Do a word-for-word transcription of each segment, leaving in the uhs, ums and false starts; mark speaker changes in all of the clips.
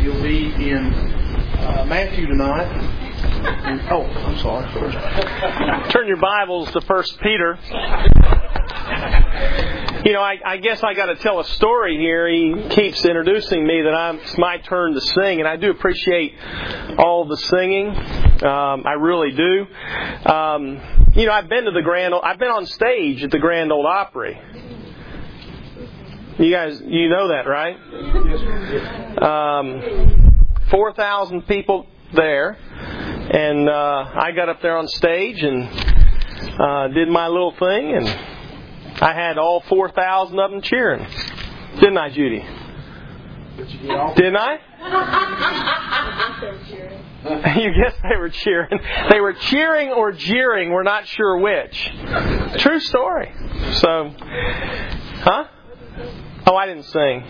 Speaker 1: You'll be in uh, Matthew tonight. And, oh, I'm sorry. Turn your Bibles to First Peter. You know, I, I guess I got to tell a story here. He keeps introducing me that I'm, it's my turn to sing, and I do appreciate all the singing. Um, I really do. Um, you know, I've been to the Grand. I've been on stage at the Grand Ole Opry. You guys, you know that, right? Um, Four thousand people there, and uh, I got up there on stage and uh, did my little thing, and I had all four thousand of them cheering. Didn't I, Judy? Didn't I? You guess they were cheering. They were cheering or jeering. We're not sure which. True story. So, huh? Oh, I didn't sing.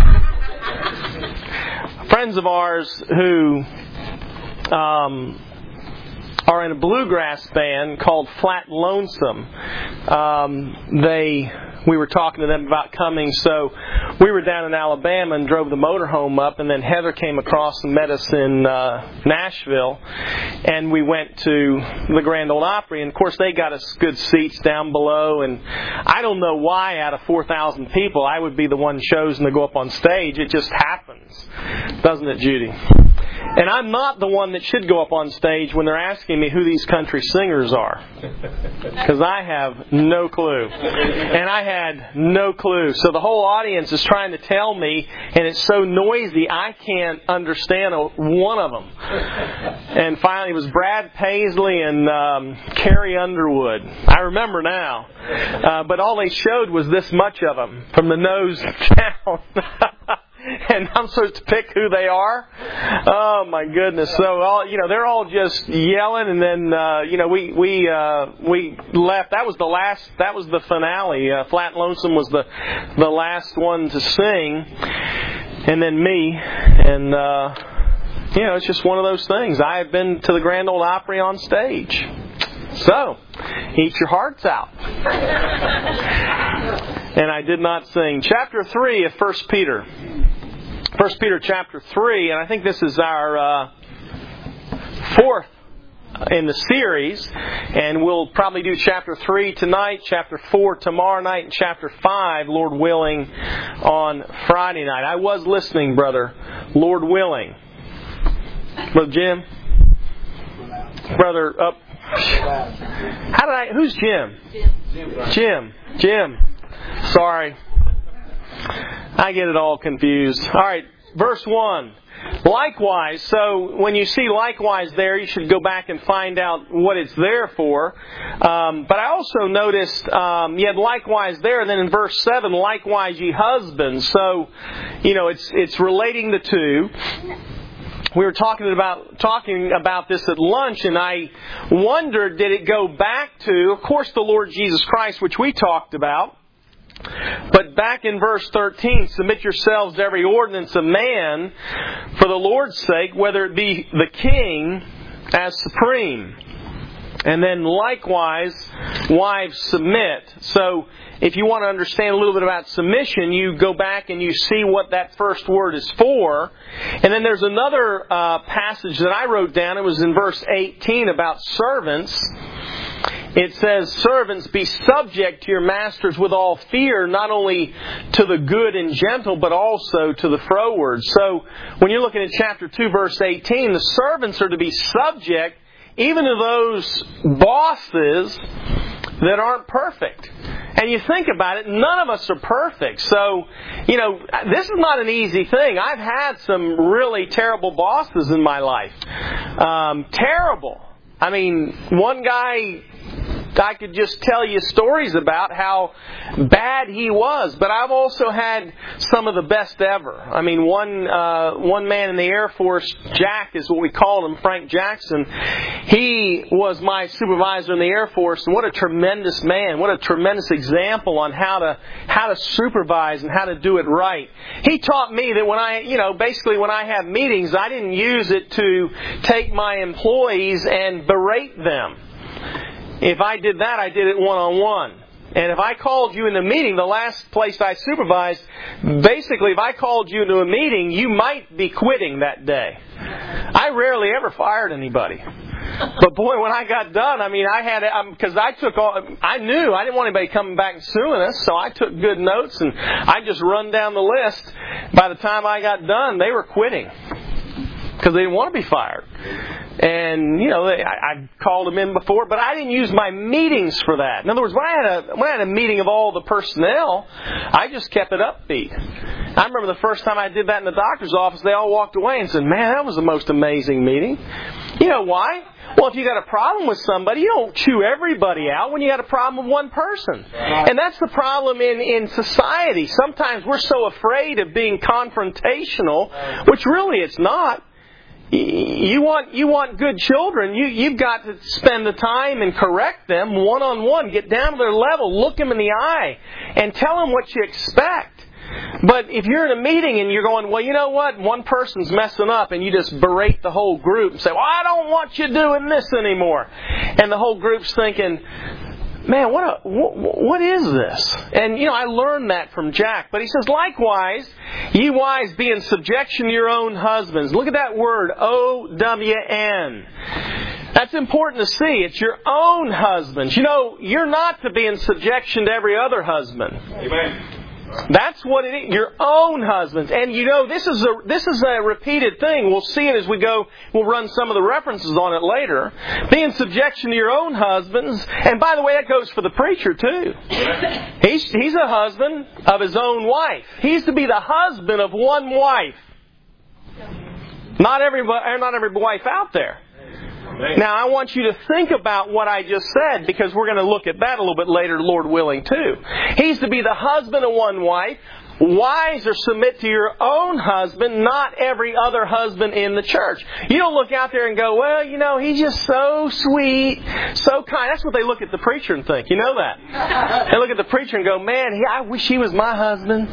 Speaker 1: Friends of ours who um, are in a bluegrass band called Flat Lonesome. Um, they, we were talking to them about coming, so we were down in Alabama and drove the motorhome up, and then Heather came across and met us in uh, Nashville, and we went to the Grand Ole Opry, and of course they got us good seats down below, and I don't know why out of four thousand people I would be the one chosen to go up on stage. It just happens, doesn't it, Judy? And I'm not the one that should go up on stage when they're asking me who these country singers are. Because I have no clue. And I had no clue. So the whole audience is trying to tell me, and it's so noisy, I can't understand one of them. And finally it was Brad Paisley and um, Carrie Underwood. I remember now. Uh, but all they showed was this much of them, from the nose down. And I'm supposed to pick who they are. Oh my goodness! So all you know, they're all just yelling, and then uh, you know, we we uh, we left. That was the last. That was the finale. Uh, Flat Lonesome was the the last one to sing, and then me. And uh, you know, it's just one of those things. I have been to the Grand Ole Opry on stage. So, eat your hearts out. And I did not sing. Chapter three of First Peter. First Peter chapter three, and I think this is our uh, fourth in the series. And we'll probably do chapter three tonight, chapter four tomorrow night, and chapter five, Lord willing, on Friday night. I was listening, brother. Lord willing. Brother Jim? Brother, up. How did I... Who's Jim? Jim. Jim. Jim. Sorry. I get it all confused. All right, verse one. Likewise, so when you see likewise there, you should go back and find out what it's there for. Um, but I also noticed um, you had likewise there, and then in verse seven, likewise ye husbands. So, you know, it's it's relating the two. We were talking about talking about this at lunch, and I wondered, did it go back to, of course, the Lord Jesus Christ, which we talked about. But back in verse thirteen, submit yourselves to every ordinance of man for the Lord's sake, whether it be the king as supreme. And then likewise, wives submit. So if you want to understand a little bit about submission, you go back and you see what that first word is for. And then there's another uh, passage that I wrote down. It was in verse eighteen about servants. It says, servants, be subject to your masters with all fear, not only to the good and gentle, but also to the froward. So when you're looking at chapter two, verse eighteen, the servants are to be subject even to those bosses that aren't perfect. And you think about it, none of us are perfect. So, you know, this is not an easy thing. I've had some really terrible bosses in my life. Um, terrible. I mean, one guy I could just tell you stories about how bad he was, but I've also had some of the best ever. I mean, one uh, one man in the Air Force, Jack is what we called him, Frank Jackson. He was my supervisor in the Air Force, and what a tremendous man! What a tremendous example on how to how to supervise and how to do it right. He taught me that when I, you know, basically when I have meetings, I didn't use it to take my employees and berate them. If I did that, I did it one-on-one. And if I called you in a meeting, the last place I supervised, basically if I called you into a meeting, you might be quitting that day. I rarely ever fired anybody. But boy, when I got done, I mean, I had, because I took all, I knew I didn't want anybody coming back and suing us, so I took good notes and I just run down the list. By the time I got done, they were quitting because they didn't want to be fired. And, you know, they, I, I called them in before, but I didn't use my meetings for that. In other words, when I had a, when I had a meeting of all the personnel, I just kept it upbeat. I remember the first time I did that in the doctor's office, they all walked away and said, man, that was the most amazing meeting. You know why? Well, if you got a problem with somebody, you don't chew everybody out when you got a problem with one person. And that's the problem in, in society. Sometimes we're so afraid of being confrontational, which really it's not. You want you want good children, you, you've got to spend the time and correct them one-on-one. Get down to their level, look them in the eye, and tell them what you expect. But if you're in a meeting and you're going, well, you know what? One person's messing up and you just berate the whole group and say, well, I don't want you doing this anymore. And the whole group's thinking, man, what a, what, what is this? And, you know, I learned that from Jack. But he says, likewise, ye wives be in subjection to your own husbands. Look at that word, O W N. That's important to see. It's your own husbands. You know, you're not to be in subjection to every other husband. Amen. That's what it is. Your own husbands. And you know, this is a this is a repeated thing. We'll see it as we go. We'll run some of the references on it later. Be in subjection to your own husbands. And by the way, that goes for the preacher too. He's he's a husband of his own wife. He's to be the husband of one wife. Not every not every wife out there. Now, I want you to think about what I just said, because we're going to look at that a little bit later, Lord willing, too. He's to be the husband of one wife. Wives are submit to your own husband, not every other husband in the church. You don't look out there and go, well, you know, he's just so sweet, so kind. That's what they look at the preacher and think. You know that? They look at the preacher and go, man, he, I wish he was my husband.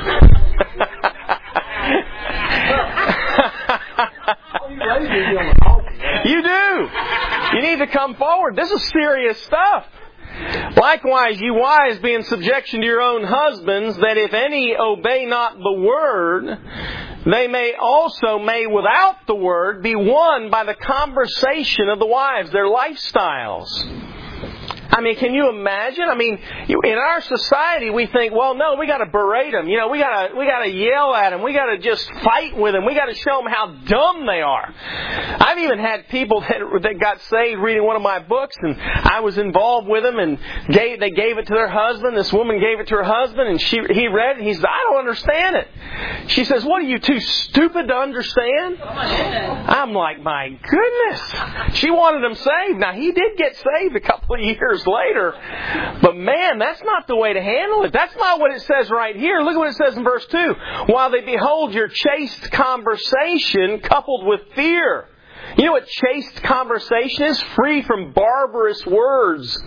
Speaker 1: You do. You need to come forward. This is serious stuff. Likewise, you wives, be in subjection to your own husbands, that if any obey not the word, they may also, may without the word, be won by the conversation of the wives, their lifestyles. I mean, can you imagine? I mean, in our society, we think, well, no, we got to berate them. You know, we got to we got to yell at them. We got to just fight with them. We got to show them how dumb they are. I've even had people that that got saved reading one of my books, and I was involved with them, and gave, they gave it to their husband. This woman gave it to her husband, and she he read it, and he said, I don't understand it. She says, what, are you too stupid to understand? I'm like, my goodness. She wanted him saved. Now, he did get saved a couple of years later. But man, that's not the way to handle it. That's not what it says right here. Look at what it says in verse two. While they behold your chaste conversation coupled with fear. You know what chaste conversation is? Free from barbarous words.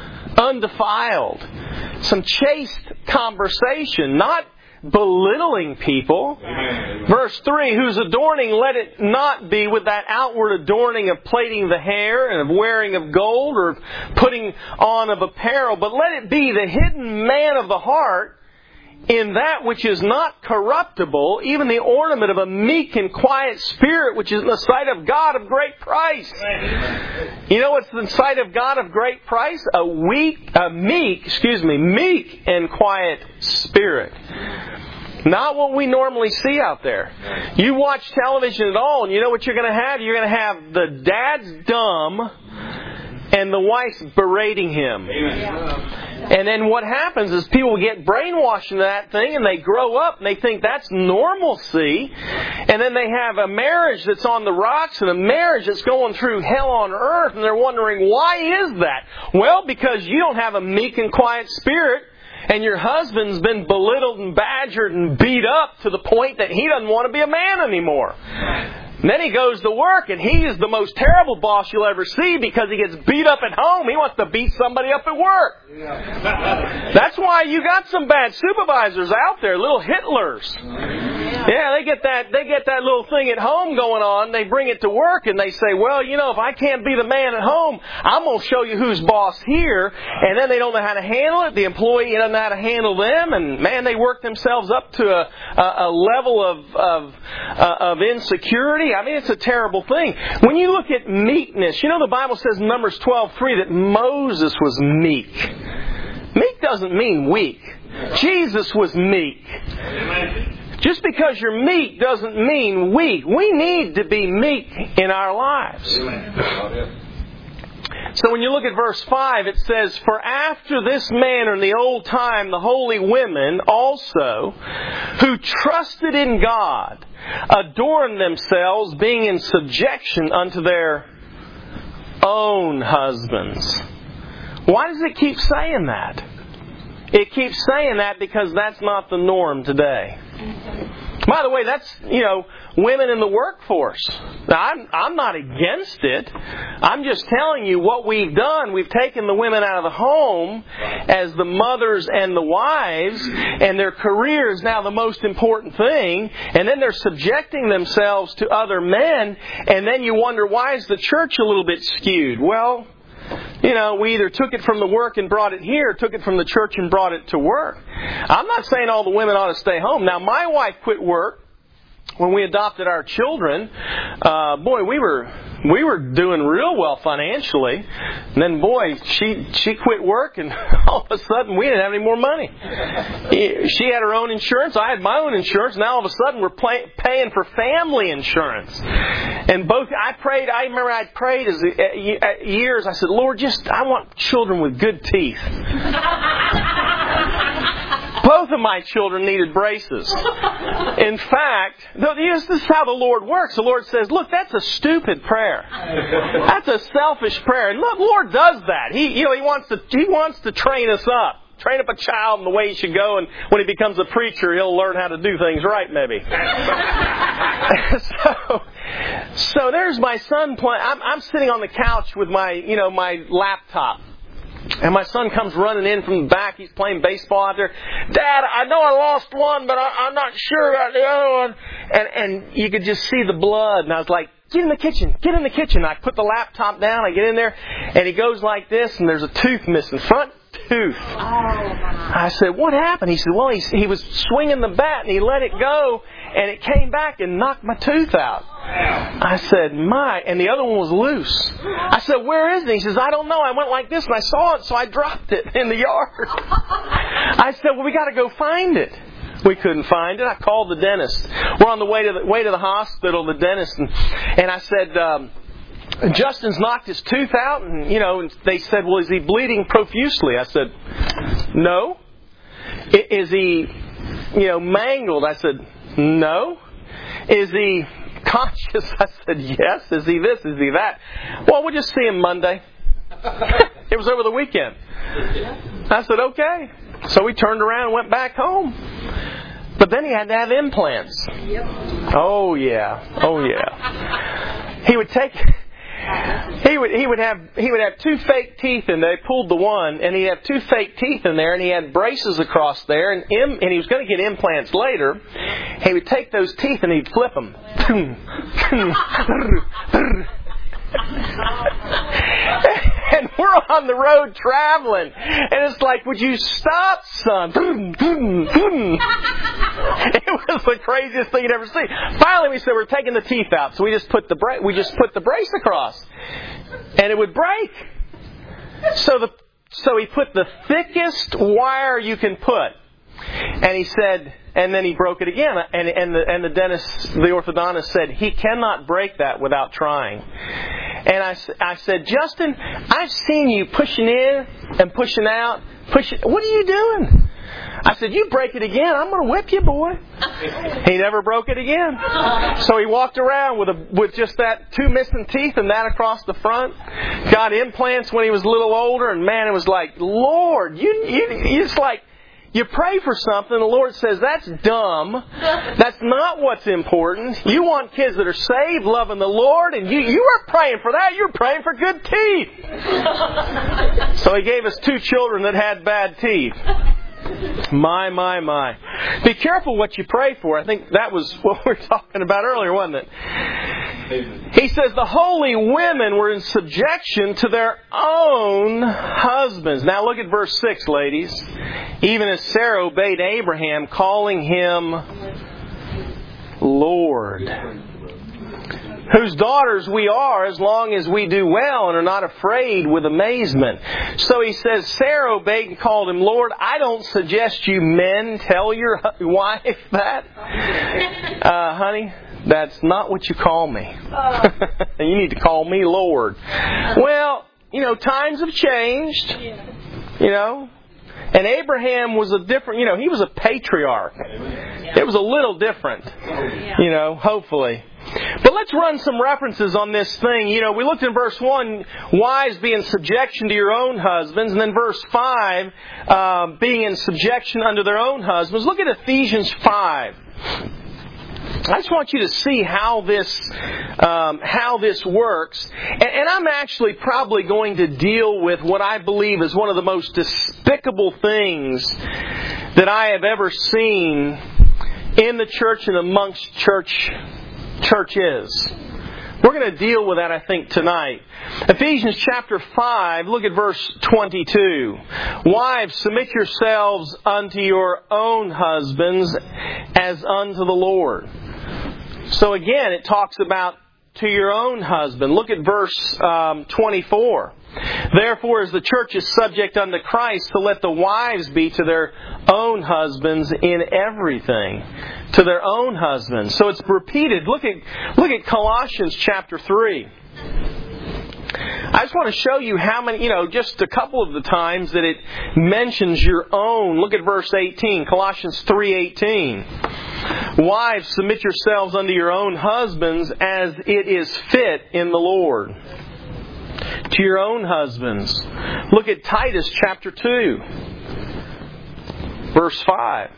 Speaker 1: Undefiled. Some chaste conversation. Not belittling people. Amen. Verse three, whose adorning let it not be with that outward adorning of plaiting the hair and of wearing of gold or of putting on of apparel, but let it be the hidden man of the heart in that which is not corruptible, even the ornament of a meek and quiet spirit, which is in the sight of God of great price. Amen. You know what's in the sight of God of great price? A weak, a meek, excuse me, meek and quiet spirit. Not what we normally see out there. You watch television at all, and you know what you're going to have? You're going to have the dad's dumb and the wife's berating him. Amen. And then what happens is people get brainwashed into that thing, and they grow up and they think that's normalcy. And then they have a marriage that's on the rocks and a marriage that's going through hell on earth, and they're wondering, why is that? Well, because you don't have a meek and quiet spirit. And your husband's been belittled and badgered and beat up to the point that he doesn't want to be a man anymore. And then he goes to work, and he is the most terrible boss you'll ever see because he gets beat up at home. He wants to beat somebody up at work. Yeah. That's why you got some bad supervisors out there, little Hitlers. Yeah, they get that they get that little thing at home going on. They bring it to work, and they say, well, you know, if I can't be the man at home, I'm going to show you who's boss here. And then they don't know how to handle it. The employee doesn't know how to handle them. And, man, they work themselves up to a, a, a level of, of, uh, of insecurity. I mean, it's a terrible thing. When you look at meekness, you know the Bible says in Numbers twelve three that Moses was meek. Meek doesn't mean weak. Jesus was meek. Just because you're meek doesn't mean weak. We need to be meek in our lives. So when you look at verse five, it says, for after this manner in the old time, the holy women also, who trusted in God, adorned themselves, being in subjection unto their own husbands. Why does it keep saying that? It keeps saying that because that's not the norm today. By the way, that's, you know, women in the workforce. Now, I'm, I'm not against it. I'm just telling you what we've done. We've taken the women out of the home as the mothers and the wives, and their career is now the most important thing. And then they're subjecting themselves to other men, and then you wonder, why is the church a little bit skewed? Well, you know, we either took it from the work and brought it here, or took it from the church and brought it to work. I'm not saying all the women ought to stay home. Now, my wife quit work when we adopted our children. Uh, boy, we were we were doing real well financially. And then, boy, she she quit work, and all of a sudden we didn't have any more money. She had her own insurance. I had my own insurance. Now, all of a sudden, we're pay, paying for family insurance. And both, I prayed, I remember I prayed as uh, years. I said, Lord, just, I want children with good teeth. Both of my children needed braces. In fact, this is how the Lord works. The Lord says, look, that's a stupid prayer. That's a selfish prayer. And look, the Lord does that. He, you know, He wants to, He wants to train us up. Train up a child in the way he should go, and when he becomes a preacher, he'll learn how to do things right, maybe. so, so there's my son playing. I'm, I'm sitting on the couch with my, you know, my laptop. And my son comes running in from the back. He's playing baseball out there. Dad, I know I lost one, but I, I'm not sure about the other one. And, and you could just see the blood. And I was like, get in the kitchen. Get in the kitchen. I put the laptop down. I get in there. And he goes like this, and there's a tooth missing. Front tooth. I said, what happened? He said, well, he, he was swinging the bat, and he let it go, and it came back and knocked my tooth out. I said, my, and the other one was loose. I said, where is it? He says, I don't know. I went like this and I saw it, so I dropped it in the yard. I said, well, we got to go find it. We couldn't find it. I called the dentist. We're on the way to the way to the hospital, the dentist, and, and I said, um, Justin's knocked his tooth out, and, you know, and they said, well, is he bleeding profusely? I said, no. Is he, you know, mangled? I said, no. Is he conscious? I said, yes. Is he this? Is he that? Well, we'll just see him Monday. It was over the weekend. I said, okay. So we turned around and went back home. But then he had to have implants. Yep. Oh, yeah. Oh, yeah. He would take... He would he would have he would have two fake teeth, and they pulled the one, and he'd have two fake teeth in there, and he had braces across there, and im, and he was going to get implants later. He would take those teeth and he'd flip them. And we're on the road traveling, and it's like, would you stop, son? It was the craziest thing you'd ever seen. Finally, we said, we're taking the teeth out, so we just put the bra- we just put the brace across, and it would break. So the so he put the thickest wire you can put, and he said, and then he broke it again, and and the and the dentist, the orthodontist said, he cannot break that without trying. And I, I said, Justin, I've seen you pushing in and pushing out. Pushing. What are you doing? I said, you break it again, I'm going to whip you, boy. He never broke it again. So he walked around with a with just that two missing teeth and that across the front. Got implants when he was a little older, and man, it was like, Lord, you you it's like, you pray for something, the Lord says, that's dumb. That's not what's important. You want kids that are saved, loving the Lord, and you, you weren't praying for that. You were praying for good teeth. So He gave us two children that had bad teeth. My, my, my. Be careful what you pray for. I think that was what we were talking about earlier, wasn't it? He says the holy women were in subjection to their own husbands. Now look at verse six, ladies. Even as Sarah obeyed Abraham, calling him Lord. Whose daughters we are as long as we do well and are not afraid with amazement. So he says, Sarah obeyed and called him Lord. I don't suggest you men tell your wife that. Uh, honey, that's not what you call me. You need to call me Lord. Well, you know, times have changed. You know. And Abraham was a different, you know, he was a patriarch. It was a little different. You know, hopefully. But let's run some references on this thing. You know, we looked in verse one, wives be in subjection to your own husbands. And then verse five, um, being in subjection unto their own husbands. Look at Ephesians five. I just want you to see how this um, how this works. And, and I'm actually probably going to deal with what I believe is one of the most despicable things that I have ever seen in the church and amongst church churches. We're going to deal with that, I think, tonight. Ephesians chapter five, look at verse twenty-two. Wives, submit yourselves unto your own husbands as unto the Lord. So again, it talks about to your own husband. Look at verse um, twenty-four. Therefore, as the church is subject unto Christ, to let the wives be to their own husbands in everything. To their own husbands. So it's repeated. Look at look at Colossians chapter three. I just want to show you how many, you know, just a couple of the times that it mentions your own. Look at verse eighteen, Colossians three eighteen. Wives, submit yourselves unto your own husbands as it is fit in the Lord. To your own husbands. Look at Titus chapter two, verse five.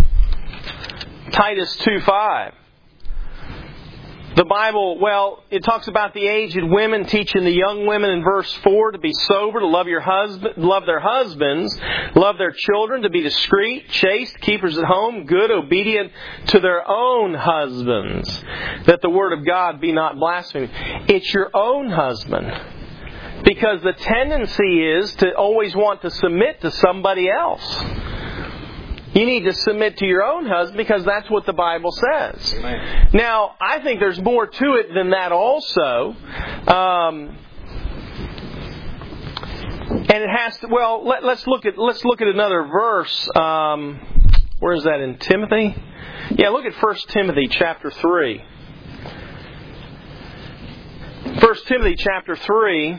Speaker 1: Titus two five. The Bible, well, it talks about the aged women teaching the young women in verse four to be sober, to love your husband, love their husbands, love their children, to be discreet, chaste, keepers at home, good, obedient to their own husbands, that the word of God be not blasphemed. It's your own husband. Because the tendency is to always want to submit to somebody else. You need to submit to your own husband because that's what the Bible says. Amen. Now, I think there's more to it than that also. Um, and it has to, well, let, let's look at let's look at another verse. Um, where is that in Timothy? Yeah, look at First Timothy chapter three. First Timothy chapter three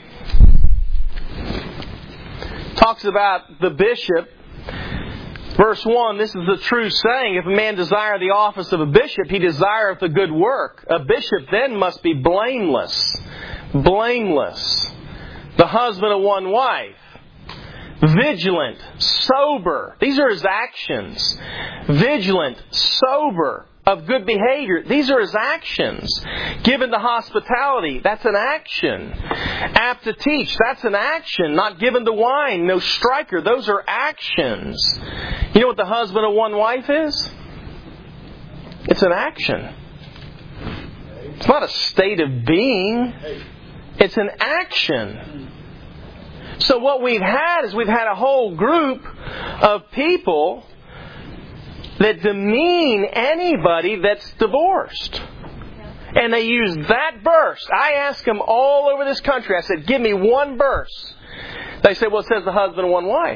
Speaker 1: talks about the bishop. Verse one, this is the true saying, if a man desire the office of a bishop, he desireth a good work. A bishop then must be blameless. Blameless. The husband of one wife. Vigilant. Sober. These are his actions. Vigilant. Sober. Of good behavior. These are his actions. Given to hospitality. That's an action. Apt to teach. That's an action. Not given to wine. No striker. Those are actions. You know what the husband of one wife is? It's an action. It's not a state of being. It's an action. So what we've had is we've had a whole group of people that demean anybody that's divorced. And they use that verse. I ask them all over this country, I said, give me one verse. They say, well, it says the husband of one wife.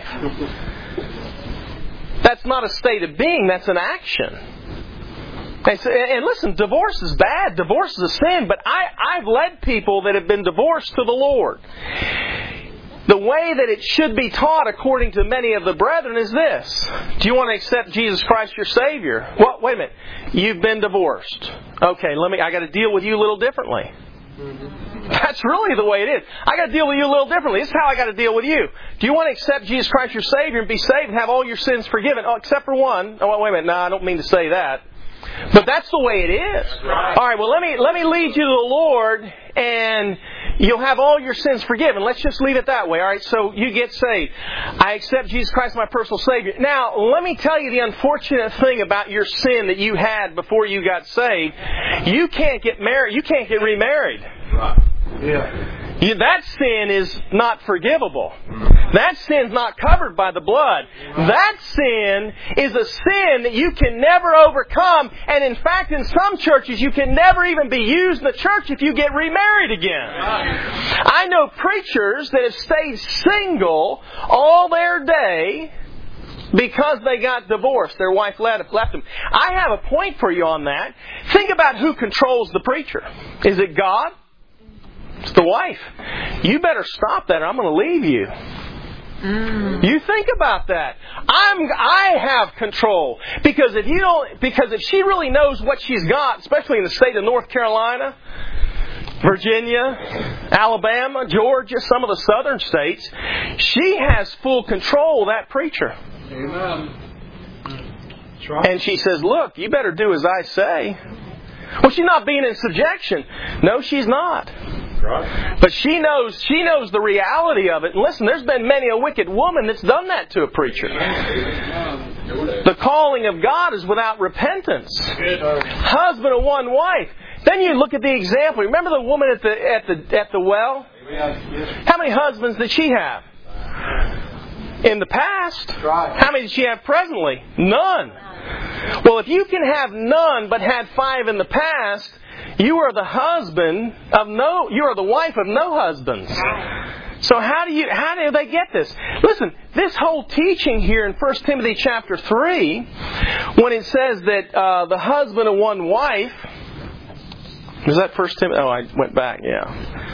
Speaker 1: That's not a state of being, that's an action. They say, and listen, divorce is bad. Divorce is a sin. But I, I've led people that have been divorced to the Lord. The way that it should be taught, according to many of the brethren, is this. Do you want to accept Jesus Christ your Savior? Well, wait a minute. You've been divorced. Okay, let me. I got to deal with you a little differently. That's really the way it is. I got to deal with you a little differently. This is how I got to deal with you. Do you want to accept Jesus Christ your Savior and be saved and have all your sins forgiven? Oh, except for one. Oh, wait a minute. No, I don't mean to say that. But that's the way it is. Right. All right, well, let me let me lead you to the Lord, and you'll have all your sins forgiven. Let's just leave it that way. All right, so you get saved. I accept Jesus Christ as my personal Savior. Now, let me tell you the unfortunate thing about your sin that you had before you got saved. You can't get married. You can't get remarried.
Speaker 2: Right. Yeah.
Speaker 1: You, that sin is not forgivable. That sin's not covered by the blood. That sin is a sin that you can never overcome. And in fact, in some churches, you can never even be used in the church if you get remarried again. I know preachers that have stayed single all their day because they got divorced. Their wife left them. I have a point for you on that. Think about who controls the preacher. Is it God? It's the wife. You better stop that or I'm going to leave you. Mm. You think about that. I'm, I have control. Because if you don't, because if she really knows what she's got, especially in the state of North Carolina, Virginia, Alabama, Georgia, some of the southern states, she has full control of that preacher.
Speaker 2: Amen.
Speaker 1: And she says, look, you better do as I say. Well, she's not being in subjection. No, she's not.
Speaker 2: Right.
Speaker 1: But she knows she knows the reality of it. And listen, there's been many a wicked woman that's done that to a preacher. The calling of God is without repentance. Husband of one wife. Then you look at the example. Remember the woman at the at the at the well? How many husbands did she have? In the past. How many did she have presently? None. Well, if you can have none but had five in the past, you are the husband of no, you are the wife of no husbands. So how do you, how do they get this? Listen, this whole teaching here in First Timothy chapter three, when it says that uh, the husband of one wife, is that First Timothy? Oh, I went back, yeah.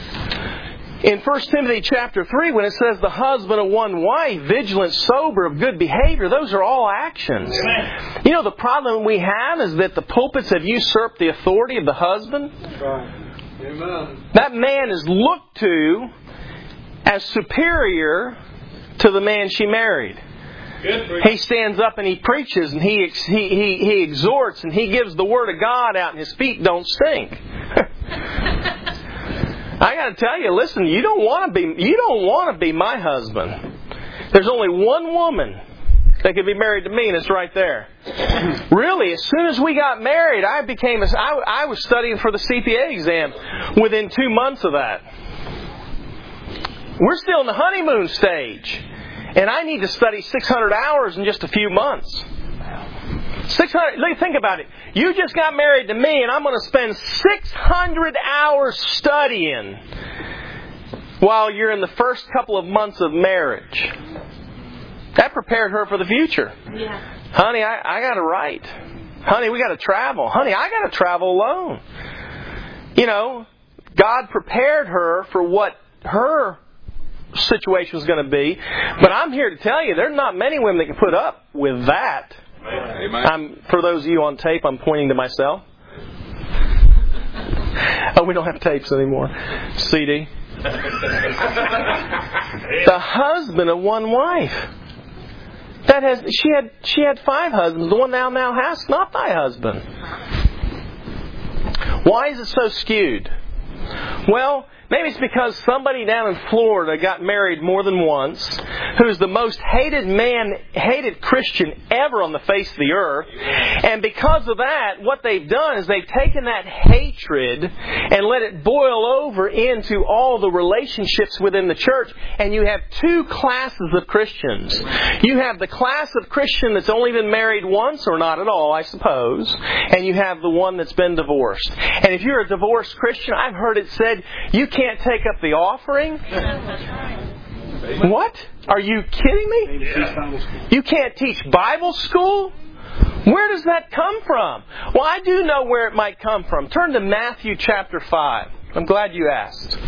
Speaker 1: In First Timothy chapter three, when it says the husband of one wife, vigilant, sober, of good behavior, those are all actions. Amen. You know, the problem we have is that the pulpits have usurped the authority of the husband.
Speaker 2: Amen.
Speaker 1: That man is looked to as superior to the man she married. He stands up and he preaches and he, he, he, he exhorts and he gives the Word of God out and his feet don't stink. I got to tell you, listen, you don't want to be you don't want to be my husband. There's only one woman that could be married to me, and it's right there. Really, as soon as we got married, I became a, I, I was studying for the C P A exam within two months of that. We're still in the honeymoon stage, and I need to study six hundred hours in just a few months. six hundred. Look, think about it. You just got married to me, and I'm going to spend six hundred hours studying while you're in the first couple of months of marriage. That prepared her for the future. Yeah. Honey, I, I got to write. Honey, we got to travel. Honey, I got to travel alone. You know, God prepared her for what her situation was going to be. But I'm here to tell you, there's not many women that can put up with that. I'm, for those of you on tape, I'm pointing to myself. Oh, we don't have tapes anymore. C D. The husband of one wife. That has she had she had five husbands. The one thou now hast not thy husband. Why is it so skewed? Well, maybe it's because somebody down in Florida got married more than once, who's the most hated man, hated Christian ever on the face of the earth. And because of that, what they've done is they've taken that hatred and let it boil over into all the relationships within the church. And you have two classes of Christians. You have the class of Christian that's only been married once, or not at all, I suppose. And you have the one that's been divorced. And if you're a divorced Christian, I've heard it said, you can't take up the offering. What? Are you kidding me? You can't teach Bible school? Where does that come from? Well, I do know where it might come from. Turn to Matthew chapter five. I'm glad you asked.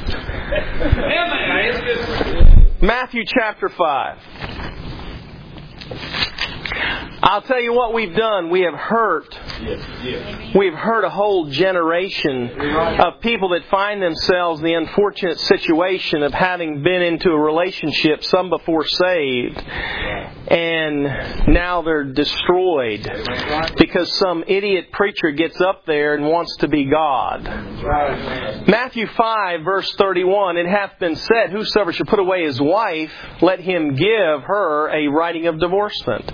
Speaker 1: Matthew chapter five. I'll tell you what we've done. We have hurt. We've hurt a whole generation of people that find themselves in the unfortunate situation of having been into a relationship, some before saved, and now they're destroyed because some idiot preacher gets up there and wants to be God. Matthew five, verse thirty-one, it hath been said, whosoever shall put away his wife, let him give her a writing of divorcement.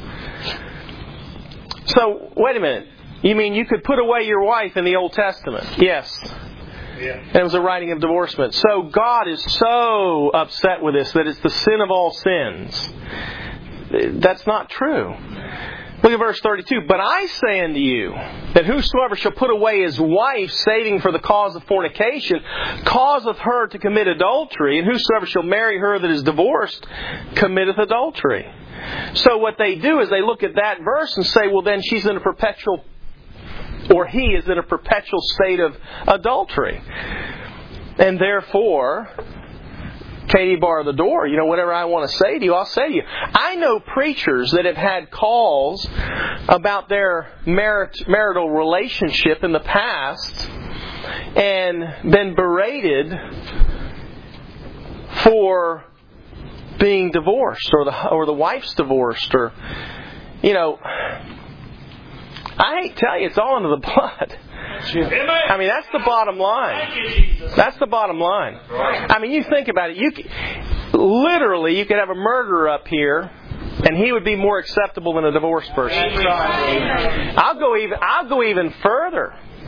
Speaker 1: So, wait a minute. You mean you could put away your wife in the Old Testament? Yes. Yeah. And it was a writing of divorcement. So God is so upset with this that it's the sin of all sins. That's not true. Look at verse thirty-two. But I say unto you, that whosoever shall put away his wife, saving for the cause of fornication, causeth her to commit adultery, and whosoever shall marry her that is divorced, committeth adultery. So what they do is they look at that verse and say, well then she's in a perpetual, or he is in a perpetual state of adultery. And therefore, Katie, bar the door. You know, whatever I want to say to you, I'll say to you. I know preachers that have had calls about their merit, marital relationship in the past and been berated for being divorced, or the or the wife's divorced, or, you know, I hate to tell you, it's all under the blood. I mean, that's the bottom line. That's the bottom line. I mean, you think about it. You could, literally, you could have a murderer up here, and he would be more acceptable than a divorced person. I'll go even. I'll go even further.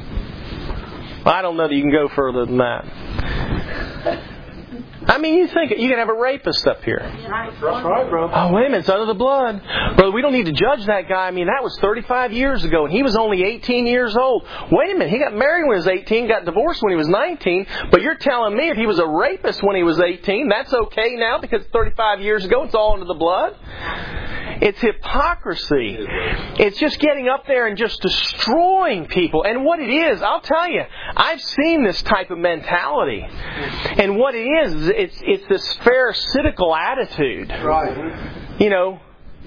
Speaker 1: I don't know that you can go further than that. I mean, you think you can have a rapist up here.
Speaker 2: That's right, bro.
Speaker 1: Oh, wait a minute, it's under the blood. Brother, we don't need to judge that guy. I mean, that was thirty-five years ago, and he was only eighteen years old. Wait a minute, he got married when he was eighteen, got divorced when he was nineteen, but you're telling me if he was a rapist when he was eighteen, that's okay now because thirty-five years ago it's all under the blood? It's hypocrisy. It's just getting up there and just destroying people. And what it is, I'll tell you, I've seen this type of mentality. And what it is, it's it's this pharisaical attitude.
Speaker 2: Right.
Speaker 1: You know,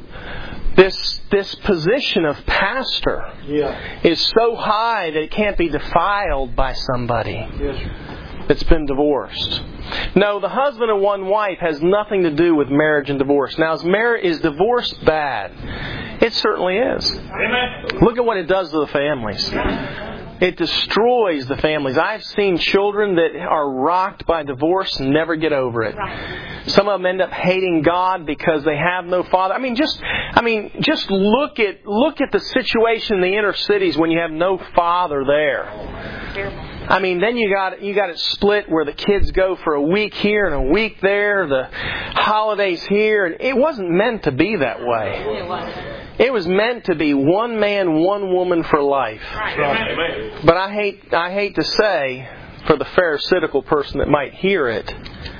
Speaker 1: this this position of pastor
Speaker 2: Yeah.
Speaker 1: is so high that it can't be defiled by somebody
Speaker 2: Yes.
Speaker 1: that's been divorced. No, the husband of one wife has nothing to do with marriage and divorce. Now, is marriage is divorce bad? It certainly is.
Speaker 2: Amen.
Speaker 1: Look at what it does to the families. It destroys the families. I've seen children that are rocked by divorce and never get over it. Some of them end up hating God because they have no father. I mean, just I mean, just look at look at the situation in the inner cities when you have no father there. I mean, then you got you got it split where the kids go for a week here and a week there, the holidays here, and it wasn't meant to be that way. It was meant to be one man, one woman for life. But I hate I hate to say, for the pharisaical person that might hear it,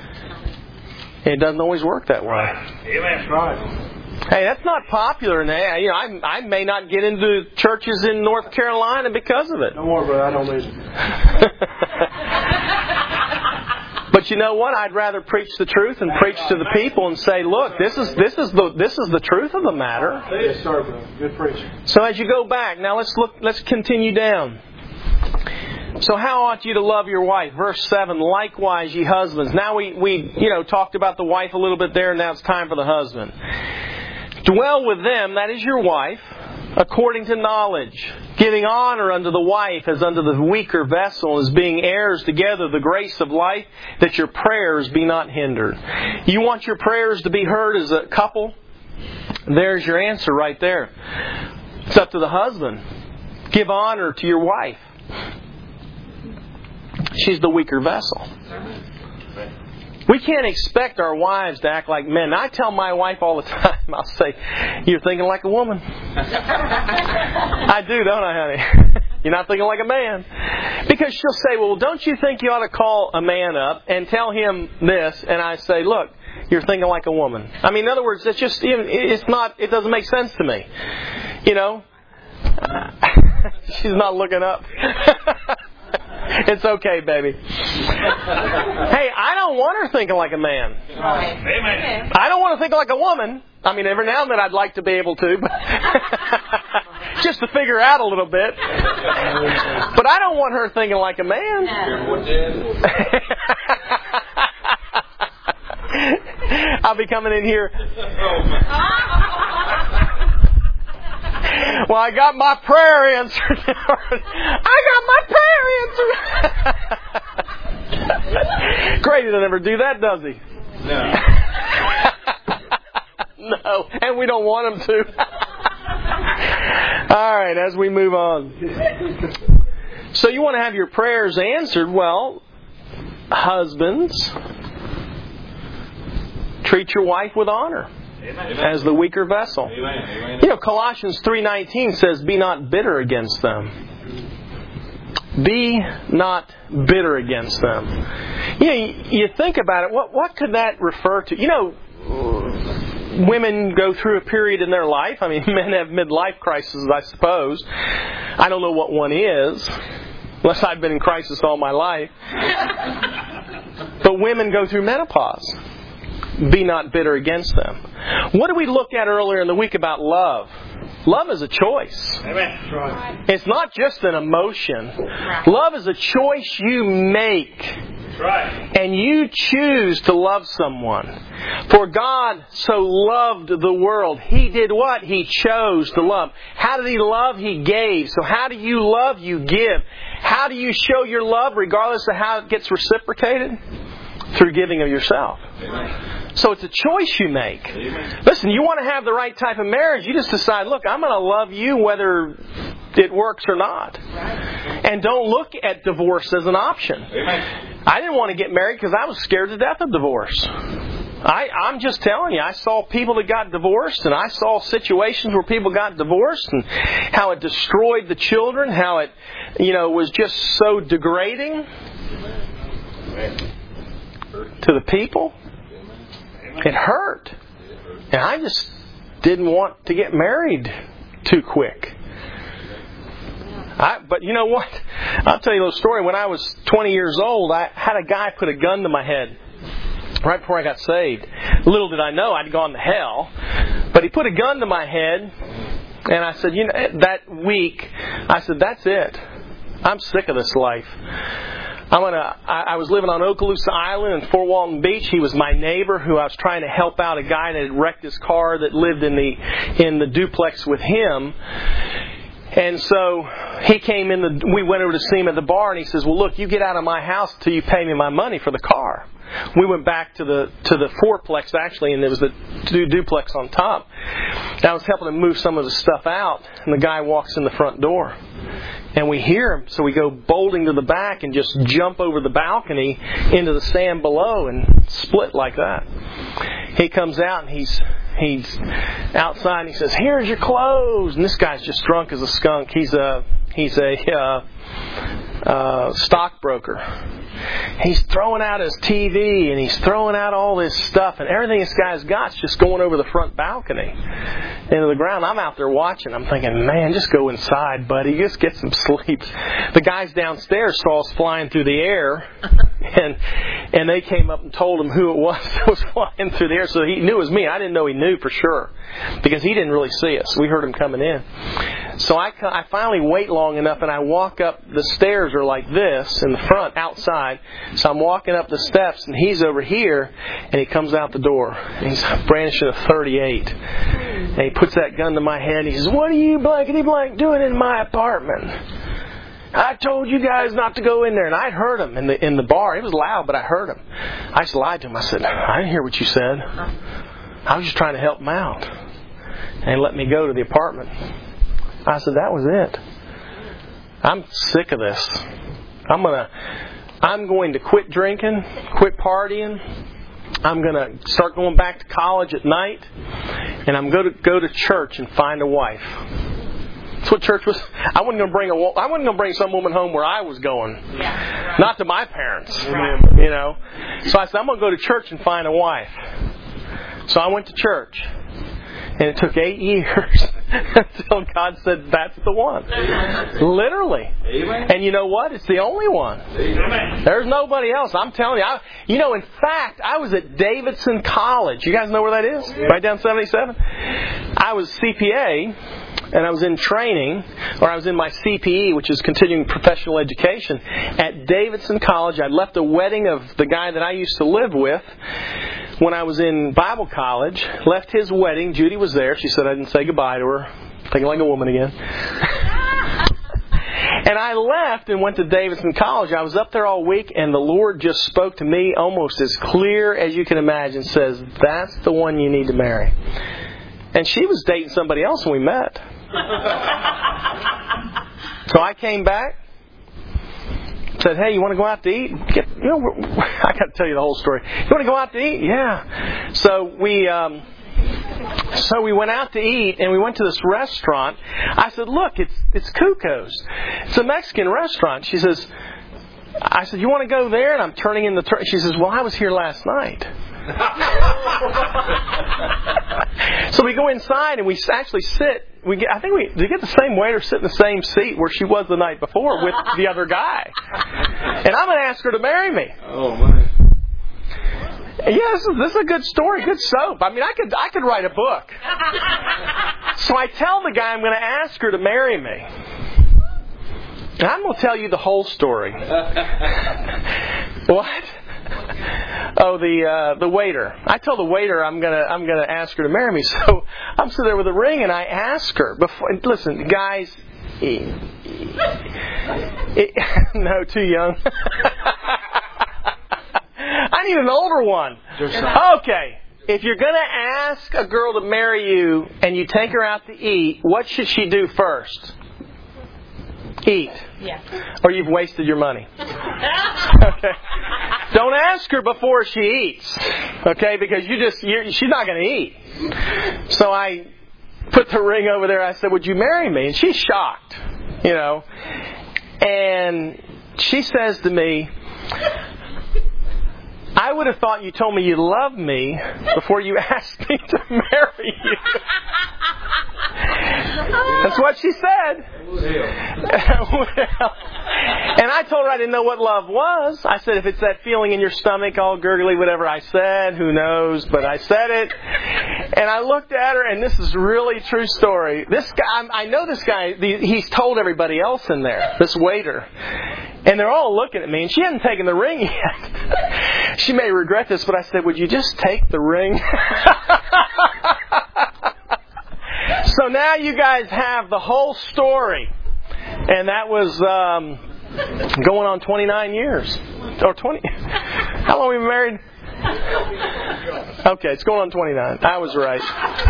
Speaker 1: it doesn't always work that way.
Speaker 2: Amen. Right.
Speaker 1: Hey, that's not popular now. You know, I, I may not get into churches in North Carolina because of it.
Speaker 2: No more, bro. I don't need it.
Speaker 1: But you know what? I'd rather preach the truth and preach to the people and say, look, this is this is the this is the truth of the matter.
Speaker 2: Yes, sir, bro. Good preaching.
Speaker 1: So as you go back, now let's look. Let's continue down. So how ought you to love your wife? Verse seven, likewise ye husbands. Now we, we you know talked about the wife a little bit there, and now it's time for the husband. Dwell with them, that is your wife, according to knowledge, giving honor unto the wife as unto the weaker vessel, as being heirs together of the grace of life, that your prayers be not hindered. You want your prayers to be heard as a couple? There's your answer right there. It's up to the husband. Give honor to your wife. She's the weaker vessel. We can't expect our wives to act like men. I tell my wife all the time, I'll say, you're thinking like a woman. I do, don't I, honey? You're not thinking like a man. Because she'll say, well, don't you think you ought to call a man up and tell him this? And I say, look, you're thinking like a woman. I mean, in other words, it's just, it's not, it doesn't make sense to me. You know? She's not looking up. It's okay, baby. Hey, I don't want her thinking like a man.
Speaker 2: Amen.
Speaker 1: I don't want to think like a woman. I mean, every now and then I'd like to be able to, but just to figure out a little bit. But I don't want her thinking like a man. I'll be coming in here. Well, I got my prayer answered. I got my prayer answered. Grady doesn't ever do that, does he?
Speaker 2: No.
Speaker 1: No, and we don't want him to. All right, as we move on. So you want to have your prayers answered. Well, husbands, treat your wife with honor. Amen. As the weaker vessel. Amen. You know, Colossians three nineteen says, be not bitter against them. Be not bitter against them. You know, you, you think about it, what, what could that refer to? You know, women go through a period in their life. I mean, men have midlife crises, I suppose. I don't know what one is, unless I've been in crisis all my life. But women go through menopause. Be not bitter against them. What did we look at earlier in the week about love? Love is a choice.
Speaker 2: Amen. Right.
Speaker 1: It's not just an emotion. Love is a choice you make.
Speaker 2: Right.
Speaker 1: And you choose to love someone. For God so loved the world. He did what? He chose to love. How did He love? He gave. So how do you love? You give. How do you show your love regardless of how it gets reciprocated? Through giving of yourself. Amen. So it's a choice you make. Amen. Listen, you want to have the right type of marriage, you just decide, look, I'm going to love you whether it works or not. Right. And don't look at divorce as an option. Amen. I didn't want to get married because I was scared to death of divorce. I, I'm just telling you, I saw people that got divorced, and I saw situations where people got divorced, and how it destroyed the children, how it, you know, was just so degrading to the people. It hurt. And I just didn't want to get married too quick. I, but you know what? I'll tell you a little story. When I was twenty years old, I had a guy put a gun to my head right before I got saved. Little did I know I'd gone to hell. But he put a gun to my head, and I said, you know, that week, I said, that's it. I'm sick of this life. I'm gonna, I, I was living on Okaloosa Island in Fort Walton Beach. He was my neighbor who I was trying to help out, a guy that had wrecked his car that lived in the in the duplex with him. And so he came in, the, we went over to see him at the bar, and he says, well, look, you get out of my house until you pay me my money for the car. We went back to the to the fourplex, actually, and there was the du- duplex on top. And I was helping him move some of the stuff out, and the guy walks in the front door. And we hear him, so we go bolting to the back and just jump over the balcony into the sand below and split like that. He comes out and he's he's outside and he says, here's your clothes. And this guy's just drunk as a skunk. He's a he's a uh, uh, stockbroker. He's throwing out his T V and he's throwing out all this stuff, and everything this guy's got's just going over the front balcony into the ground. I'm out there watching. I'm thinking, man, just go inside, buddy. Just get some sleep. The guys downstairs saw us flying through the air, and and they came up and told him who it was that was flying through the air. So he knew it was me. I didn't know he knew for sure because he didn't really see us. We heard him coming in. So I, I finally wait long enough, and I walk up. The stairs are like this in the front, outside. So I'm walking up the steps, and he's over here, and he comes out the door. And he's brandishing a thirty-eight. And he puts that gun to my head, and he says, what are you blankety blank doing in my apartment? I told you guys not to go in there. And I heard him in the in the bar. It was loud, but I heard him. I just lied to him. I said, I didn't hear what you said. I was just trying to help him out. And he let me go to the apartment. I said, that was it. I'm sick of this. I'm gonna, I'm going to quit drinking, quit partying. I'm going to start going back to college at night, and I'm going to go to church and find a wife. That's what church was. I wasn't going to bring a. I wasn't going to bring some woman home where I was going, yeah, right. Not to my parents, right. You know. So I said, I'm going to go to church and find a wife. So I went to church. And it took eight years until God said, that's the one. Literally. And you know what? It's the only one. There's nobody else. I'm telling you. I, you know, in fact, I was at Davidson College. You guys know where that is? Right down seventy-seven? I was C P A. And I was in training, or I was in my C P E, which is continuing professional education, at Davidson College. I left a wedding of the guy that I used to live with when I was in Bible college. Left his wedding. Judy was there. She said I didn't say goodbye to her. Thinking like a woman again. And I left and went to Davidson College. I was up there all week, and the Lord just spoke to me almost as clear as you can imagine. Says, that's the one you need to marry. And she was dating somebody else when we met. So I came back, said, hey, you want to go out to eat? Get, you know, I got to tell you the whole story. You want to go out to eat? Yeah. So we, um, so we went out to eat, and we went to this restaurant. I said, look, it's it's Cuco's. It's a Mexican restaurant. She says, I said, you want to go there? And I'm turning in the. Tur- she says, well, I was here last night. So we go inside and we actually sit. We get, I think we we get the same waiter sit in the same seat where she was the night before with the other guy. And I'm going to ask her to marry me.
Speaker 2: Oh my!
Speaker 1: Yeah, this is, this is a good story, good soap. I mean, I could I could write a book. So I tell the guy I'm going to ask her to marry me. And I'm going to tell you the whole story. What? Oh, the uh, the waiter. I tell the waiter I'm gonna I'm gonna ask her to marry me. So I'm sitting there with a ring, and I ask her. Before, listen, guys. It, it, no, too young. I need an older one. Okay. If you're gonna ask a girl to marry you, and you take her out to eat, what should she do first? Eat.
Speaker 3: Yeah.
Speaker 1: Or you've wasted your money. Okay. Don't ask her before she eats. Okay, because you just you're, she's not going to eat. So I put the ring over there. I said, "Would you marry me?" And she's shocked, you know. And she says to me, I would have thought you told me you loved me before you asked me to marry you. That's what she said. Well, and I told her I didn't know what love was. I said, if it's that feeling in your stomach, all gurgly, whatever I said, who knows? But I said it. And I looked at her, and this is really a true story. This guy, I know this guy, he's told everybody else in there, this waiter. And they're all looking at me, and she hadn't taken the ring yet. She may regret this, but I said, would you just take the ring? So now you guys have the whole story. And that was um, going on twenty-nine years. Or twenty. How long have we been married? Okay, it's going on twenty-nine. I was right.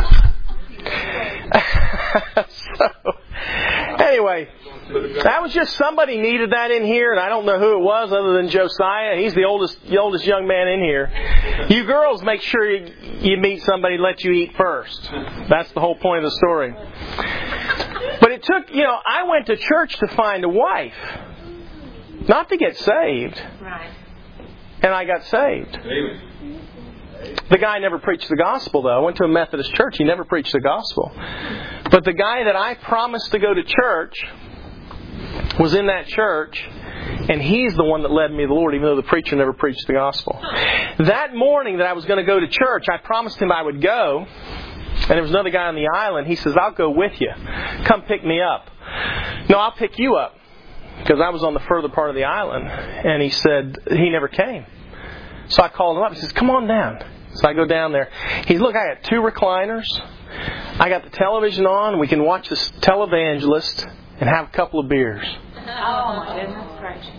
Speaker 1: So, anyway, that was just somebody needed that in here, and I don't know who it was other than Josiah. He's the oldest, the oldest young man in here. You girls, make sure you, you meet somebody and let you eat first. That's the whole point of the story. But it took, you know, I went to church to find a wife, not to get saved.
Speaker 3: Right.
Speaker 1: And I got saved. The guy never preached the gospel, though. I went to a Methodist church. He never preached the gospel. But the guy that I promised to go to church was in that church, and he's the one that led me to the Lord, even though the preacher never preached the gospel. That morning that I was going to go to church, I promised him I would go, and there was another guy on the island. He says, I'll go with you. Come pick me up. No, I'll pick you up, because I was on the further part of the island. And he said, he never came. So I called him up. He says, come on down. So I go down there. He's, look, I got two recliners. I got the television on. We can watch this televangelist and have a couple of beers.
Speaker 3: Oh, my goodness gracious.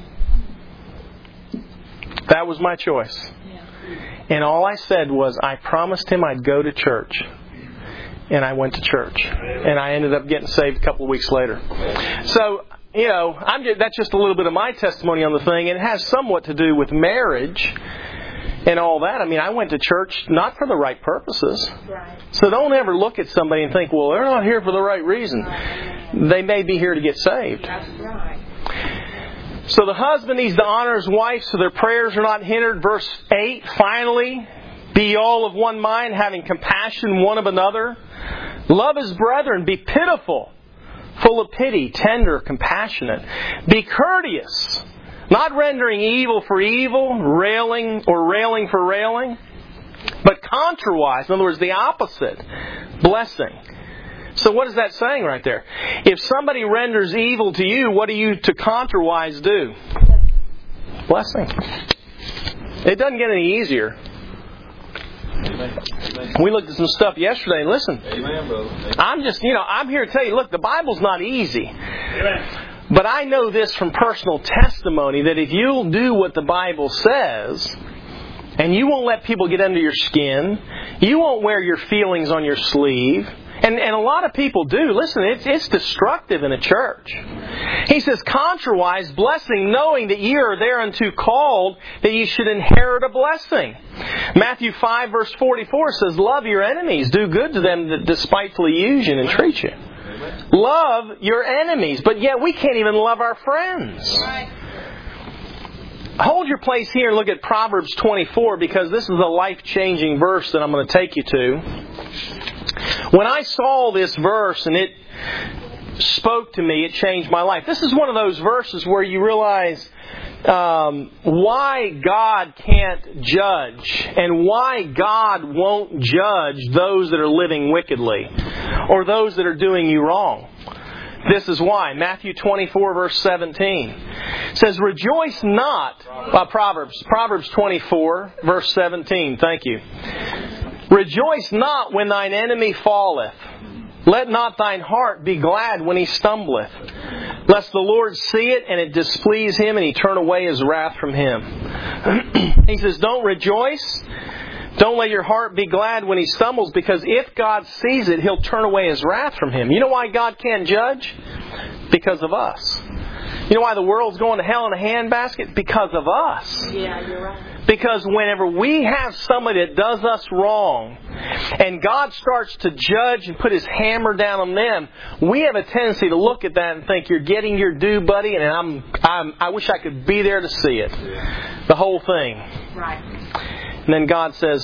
Speaker 1: That was my choice.
Speaker 3: Yeah.
Speaker 1: And all I said was, I promised him I'd go to church. And I went to church. And I ended up getting saved a couple of weeks later. So, you know, I'm just, that's just a little bit of my testimony on the thing. And it has somewhat to do with marriage and all that. I mean, I went to church not for the right purposes.
Speaker 3: Right.
Speaker 1: So don't ever look at somebody and think, well, they're not here for the right reason. They may be here to get saved.
Speaker 3: That's right.
Speaker 1: So the husband needs to honor his wife so their prayers are not hindered. Verse eight, finally, be all of one mind, having compassion one of another. Love his brethren. Be pitiful, full of pity, tender, compassionate. Be courteous, not rendering evil for evil, railing or railing for railing, but contrariwise. In other words, the opposite. Blessing. So what is that saying right there? If somebody renders evil to you, what are you to contrariwise do? Blessing. It doesn't get any easier. We looked at some stuff yesterday, and listen, I'm just, you know, I'm here to tell you, look, the Bible's not easy. But I know this from personal testimony, that if you'll do what the Bible says, and you won't let people get under your skin, you won't wear your feelings on your sleeve, and, and a lot of people do. Listen, it's, it's destructive in a church. He says, contrariwise, blessing, knowing that ye are thereunto called, that ye should inherit a blessing. Matthew five, verse forty-four says, love your enemies, do good to them that despitefully use you and entreat you. Love your enemies, but yet we can't even love our friends. Hold your place here and look at Proverbs twenty-four, because this is a life-changing verse that I'm going to take you to. When I saw this verse and it spoke to me, it changed my life. This is one of those verses where you realize um, why God can't judge and why God won't judge those that are living wickedly or those that are doing you wrong. This is why. Matthew twenty-four, verse seventeen says, rejoice not, uh, Proverbs, Proverbs twenty-four, verse seventeen, thank you. Rejoice not when thine enemy falleth. Let not thine heart be glad when he stumbleth. Lest the Lord see it and it displease him and he turn away his wrath from him. He says, don't rejoice. Don't let your heart be glad when he stumbles, because if God sees it, he'll turn away his wrath from him. You know why God can't judge? Because of us. You know why the world's going to hell in a handbasket? Because of us.
Speaker 3: Yeah, you're right.
Speaker 1: Because whenever we have somebody that does us wrong, and God starts to judge and put His hammer down on them, we have a tendency to look at that and think, you're getting your due, buddy, and I'm, I'm, I wish I could be there to see it. The whole thing.
Speaker 3: Right.
Speaker 1: And then God says,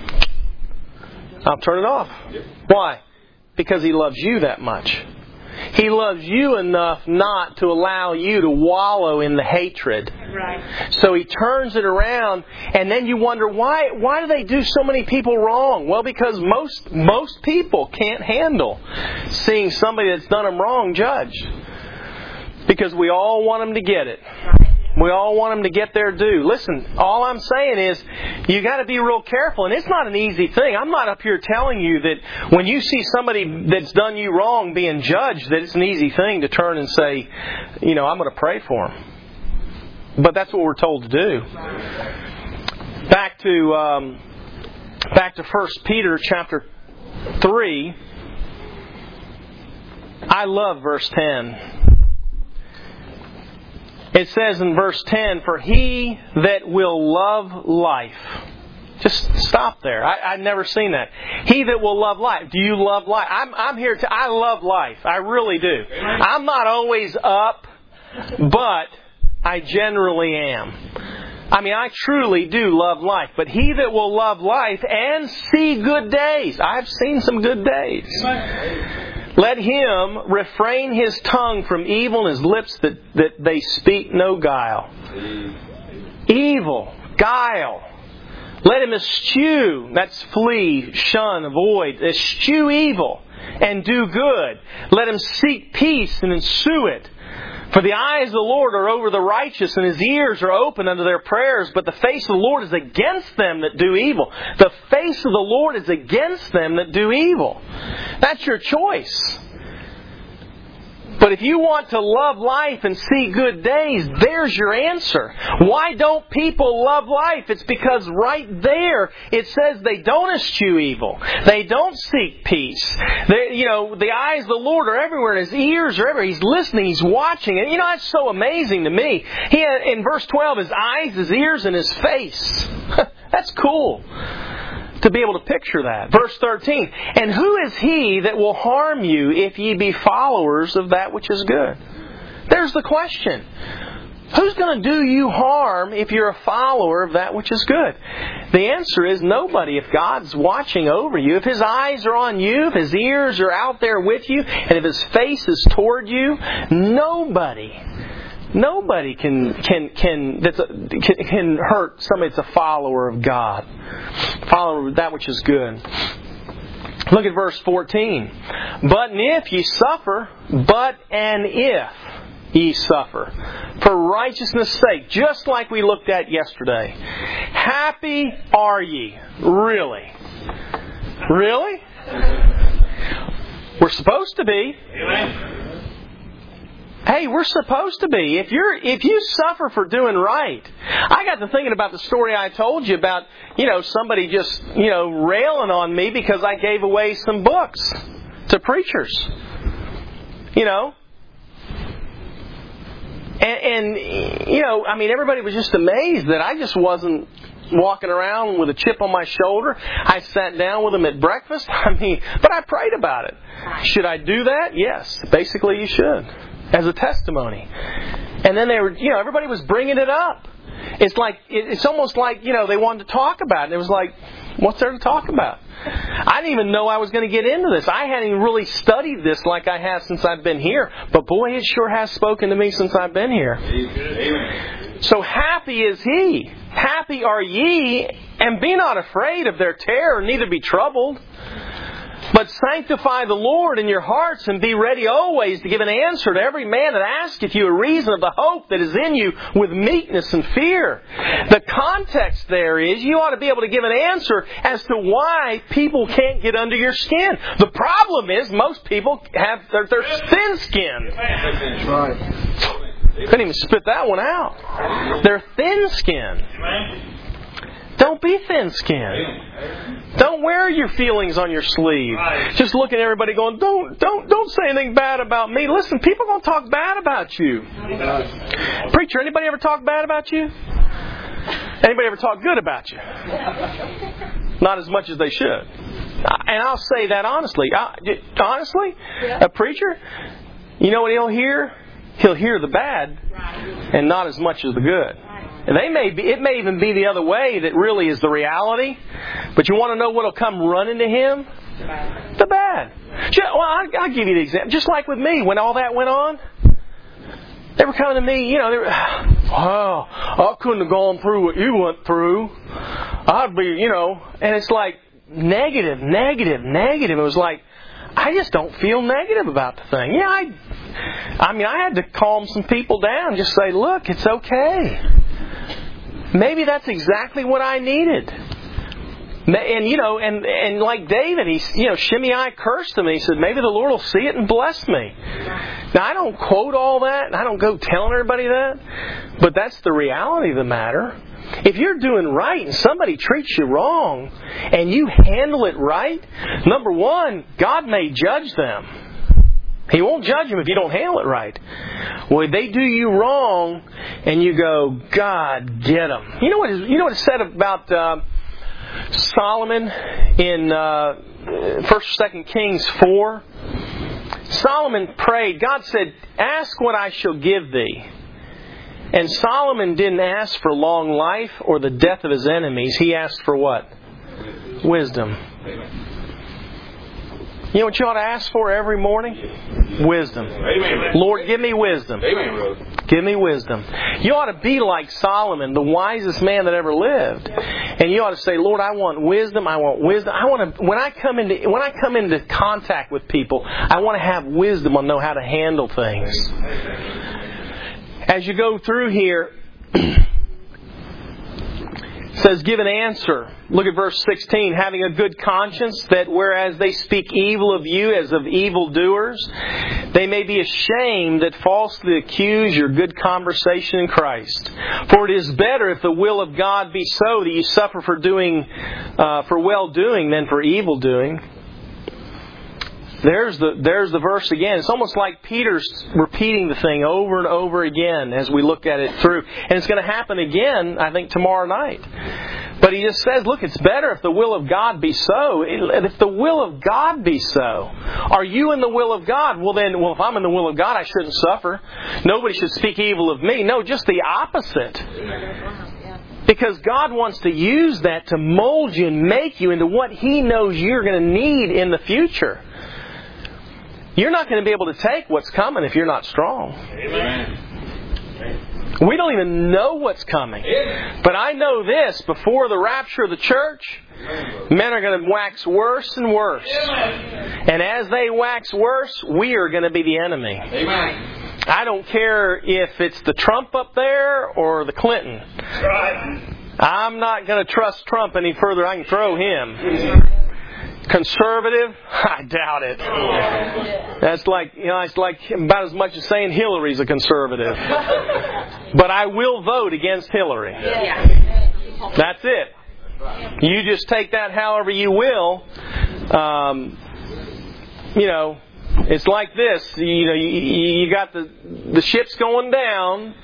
Speaker 1: I'll turn it off. Why? Because He loves you that much. He loves you enough not to allow you to wallow in the hatred.
Speaker 3: Right.
Speaker 1: So He turns it around, and then you wonder, why why do they do so many people wrong? Well, because most most people can't handle seeing somebody that's done them wrong judged. Because we all want them to get it. We all want them to get their due. Listen, all I'm saying is, you got to be real careful. And it's not an easy thing. I'm not up here telling you that when you see somebody that's done you wrong being judged, that it's an easy thing to turn and say, you know, I'm going to pray for them. But that's what we're told to do. Back to um, back to First Peter chapter three. I love verse ten. It says in verse ten, for he that will love life. Just stop there. I, I've never seen that. He that will love life. Do you love life? I'm, I'm here to, I love life. I really do. I'm not always up, but I generally am. I mean, I truly do love life. But he that will love life and see good days. I've seen some good days. Let him refrain his tongue from evil and his lips that, that they speak no guile. Evil, guile. Let him eschew, that's flee, shun, avoid, eschew evil and do good. Let him seek peace and ensue it. For the eyes of the Lord are over the righteous, and His ears are open unto their prayers. But the face of the Lord is against them that do evil. The face of the Lord is against them that do evil. That's your choice. But if you want to love life and see good days, there's your answer. Why don't people love life? It's because right there it says they don't eschew evil. They don't seek peace. They, you know, the eyes of the Lord are everywhere, and His ears are everywhere. He's listening. He's watching. And you know, that's so amazing to me. He had, in verse twelve, His eyes, His ears, and His face. That's cool to be able to picture that. Verse thirteen, and who is he that will harm you if ye be followers of that which is good? There's the question. Who's going to do you harm if you're a follower of that which is good? The answer is nobody. If God's watching over you, if His eyes are on you, if His ears are out there with you, and if His face is toward you, nobody, nobody can can can that's a, can, can hurt somebody that's a follower of God, follower of that which is good. Look at verse fourteen. But and if ye suffer, but and if ye suffer, for righteousness' sake, just like we looked at yesterday. Happy are ye. Really? Really? We're supposed to be. Hey, we're supposed to be. If you're, if you suffer for doing right. I got to thinking about the story I told you about, you know, somebody just, you know, railing on me because I gave away some books to preachers. You know? And, and, you know, I mean, everybody was just amazed that I just wasn't walking around with a chip on my shoulder. I sat down with them at breakfast. I mean, but I prayed about it. Should I do that? Yes. Basically, you should. As a testimony. And then they were, you know, everybody was bringing it up. It's like, it's almost like, you know, they wanted to talk about it. It was like, what's there to talk about? I didn't even know I was going to get into this. I hadn't even really studied this like I have since I've been here. But boy, it sure has spoken to me since I've been here. Amen. So happy is he. Happy are ye, and be not afraid of their terror, neither be troubled. But sanctify the Lord in your hearts, and be ready always to give an answer to every man that asketh you a reason of the hope that is in you with meekness and fear. The context there is you ought to be able to give an answer as to why people can't get under your skin. The problem is most people have they're, they're thin skinned.
Speaker 2: That's right.
Speaker 1: Couldn't even spit that one out. They're thin skinned. Don't be thin-skinned. Don't wear your feelings on your sleeve. Just looking at everybody going, don't don't don't say anything bad about me. Listen, people are going to talk bad about you. Preacher, anybody ever talk bad about you? Anybody ever talk good about you? Not as much as they should. And I'll say that honestly. I, honestly, a preacher, you know what he'll hear? He'll hear the bad and not as much as the good. And they may be, it may even be the other way that really is the reality. But you want to know what will come running to him? The bad. Well, I'll, I'll give you the example. Just like with me, when all that went on, they were coming to me, you know, they were, wow, I couldn't have gone through what you went through. I'd be, you know, and it's like negative, negative, negative. It was like, I just don't feel negative about the thing. Yeah, I, I mean, I had to calm some people down. Just say, look, it's okay. Maybe that's exactly what I needed. And, you know, and, and like David, he, you know, Shimei cursed him. And he said, maybe the Lord will see it and bless me. Now, I don't quote all that. And I don't go telling everybody that. But that's the reality of the matter. If you're doing right and somebody treats you wrong and you handle it right, number one, God may judge them. He won't judge them if you don't handle it right. Well, they do you wrong, and you go, God, get them. You know what? Is, you know what is said about uh, Solomon in uh, First or Second Kings four. Solomon prayed. God said, "Ask what I shall give thee." And Solomon didn't ask for long life or the death of his enemies. He asked for what? Wisdom. You know what you ought to ask for every morning? Wisdom. Amen. Lord, give me wisdom. Amen. Give me wisdom. You ought to be like Solomon, the wisest man that ever lived. And you ought to say, Lord, I want wisdom. I want wisdom. I want to when I come into when I come into contact with people, I want to have wisdom on know how to handle things. As you go through here, it says, give an answer. Look at verse sixteen. Having a good conscience, that whereas they speak evil of you as of evildoers, they may be ashamed that falsely accuse your good conversation in Christ. For it is better, if the will of God be so, that you suffer for doing, uh, for well doing than for evil doing. There's the there's the verse again. It's almost like Peter's repeating the thing over and over again as we look at it through. And it's going to happen again, I think, tomorrow night. But he just says, look, it's better if the will of God be so. If the will of God be so, are you in the will of God? Well then, well, if I'm in the will of God, I shouldn't suffer. Nobody should speak evil of me. No, just the opposite. Because God wants to use that to mold you and make you into what He knows you're going to need in the future. You're not going to be able to take what's coming if you're not strong.
Speaker 2: Amen.
Speaker 1: We don't even know what's coming. But I know this, before the rapture of the church, men are going to wax worse and worse. And as they wax worse, we are going to be the enemy. I don't care if it's the Trump up there or the Clinton. I'm not going to trust Trump any further. I can throw him. Conservative? I doubt it. That's like, you know, it's like about as much as saying Hillary's a conservative. But I will vote against Hillary. That's it. You just take that however you will. Um, you know, it's like this. You know, you, you got the the ship's going down.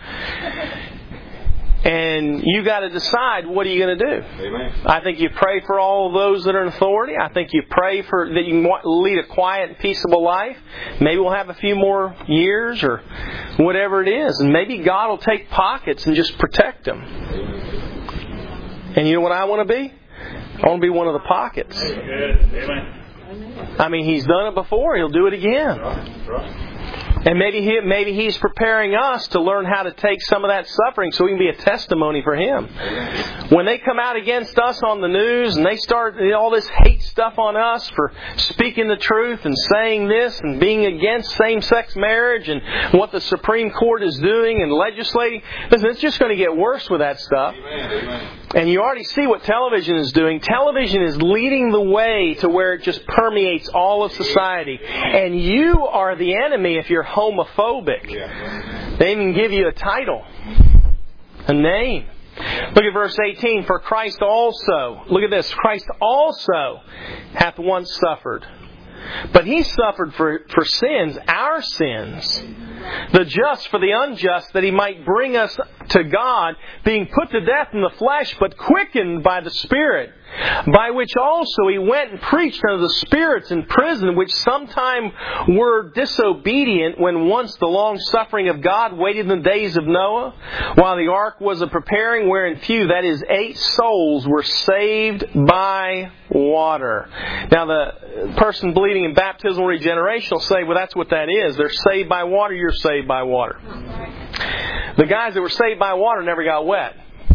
Speaker 1: And you got to decide, what are you going to do?
Speaker 2: Amen.
Speaker 1: I think you pray for all of those that are in authority. I think you pray for that you can lead a quiet and peaceable life. Maybe we'll have a few more years or whatever it is. And maybe God will take pockets and just protect them. And you know what I want to be? I want to be one of the pockets.
Speaker 2: Amen.
Speaker 1: I mean, He's done it before. He'll do it again.
Speaker 2: Right. Right.
Speaker 1: And maybe he, maybe He's preparing us to learn how to take some of that suffering so we can be a testimony for Him. When they come out against us on the news and they start all this hate stuff on us for speaking the truth and saying this and being against same-sex marriage and what the Supreme Court is doing and legislating, listen, it's just going to get worse with that stuff.
Speaker 2: Amen.
Speaker 1: And you already see what television is doing. Television is leading the way to where it just permeates all of society. And you are the enemy if you're homophobic. They even give you a title, a name. Look at verse eighteen. For Christ also, look at this, Christ also hath once suffered. But He suffered for, for sins, our sins, the just for the unjust, that He might bring us to God, being put to death in the flesh, but quickened by the Spirit, by which also He went and preached unto the spirits in prison, which sometime were disobedient, when once the long suffering of God waited in the days of Noah, while the ark was a preparing, wherein few, that is, eight souls, were saved by water. Now the person believing in baptismal regeneration will say, well, that's what that is. They're saved by water, you're saved by water. The guys that were saved by water never got wet.